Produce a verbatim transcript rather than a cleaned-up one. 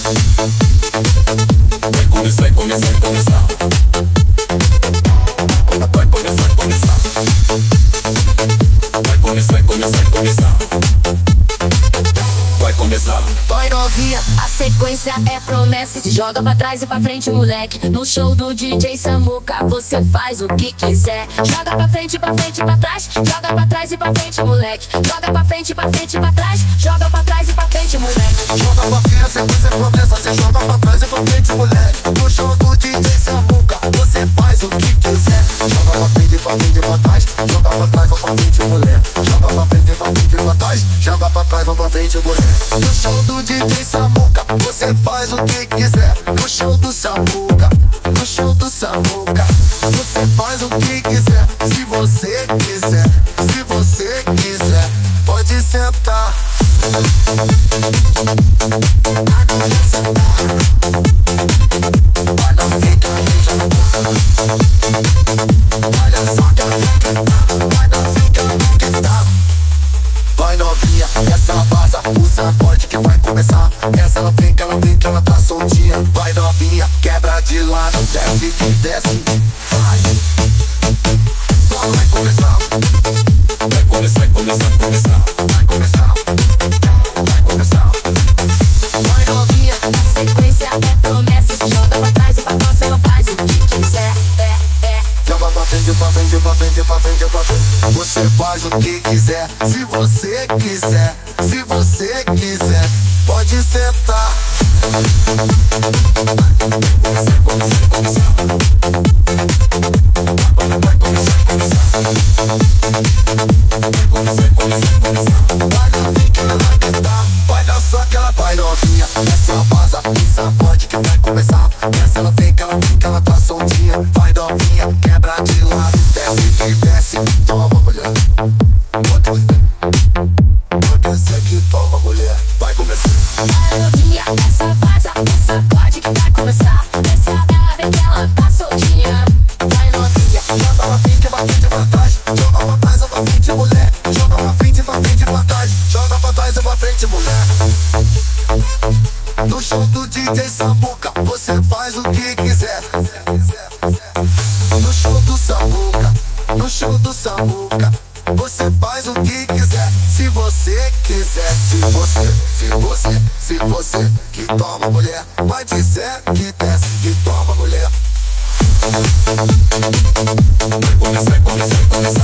Vai começar, vai começar, vai começar. Vai começar, vai começar. Vai começar, vai começar, vai começar. Vai começar. Vai novinha, a sequência é promessa. Se joga pra trás e pra frente, moleque. No show do D J Samuca, você faz o que quiser. Joga pra frente, pra frente, pra trás. Joga pra trás e pra frente, moleque. Joga pra frente, pra frente, pra trás. Joga pra trás e pra frente, moleque. Joga pra frente, a sequência é promessa. Você joga pra trás e pra frente, moleque. No show do D J Samuca, você faz o que quiser. Joga pra frente, pra frente, pra trás. Joga pra trás, pra frente, moleque. Joga pra frente, pra frente, pra trás. Joga pra trás, pra frente, moleque. No show do D J Samuca, você faz o que quiser. No show do Samuca, no show do Samuca, você faz o que quiser. Se você quiser, se você quiser, pode sentar. Pode sentar. Olha, fica olha só que olha, fica que tá. Vai novinha, essa vaza, o sacode que vai começar. Essa ela vem, que ela vem, que ela tá soltinha. Vai novinha, quebra de lado, desce que desce. Vai, vai começar. Vai começar, vai começar, vai começar. Vai começar, vai começar. Vai novinha, a sequência é promessa. Se joga pra trás e pra frente, ela faz o que quiser. É, é. Joga pra frente, pra frente, pra frente, pra frente, pra frente. Você faz o que quiser, se você quiser, se você quiser, pode sentar. Começar, começar, começar. Vai começar, começar. Vai começar, começar, começar. Vai novinha que ela vai dar, vai dar só que ela vai novinha. Essa vaza, o sacode que vai começar. Essa ela vem, que ela vem, que ela tá soltinha. Vai novinha, quebra de lado, desce que desce. Toma mulher, bota esse aqui, toma mulher. Vai começar. Vai novinha, essa vaza, essa pode que vai começar. Essa ela vem que ela tá soltinha. Vai novinha, Joga pra frente, pra frente, pra trás. Joga pra trás, pra frente, mulher. Joga pra frente, pra frente, pra trás. Joga pra trás, pra frente, mulher. No show do D J Samuca, você faz o que quiser. No show do Samuca, no show do Samuca, você faz o que quiser. Se você quiser, se você, se você, se você que toma mulher, vai dizer que desce, que toma mulher. Vai começar, vai começar, vai começar.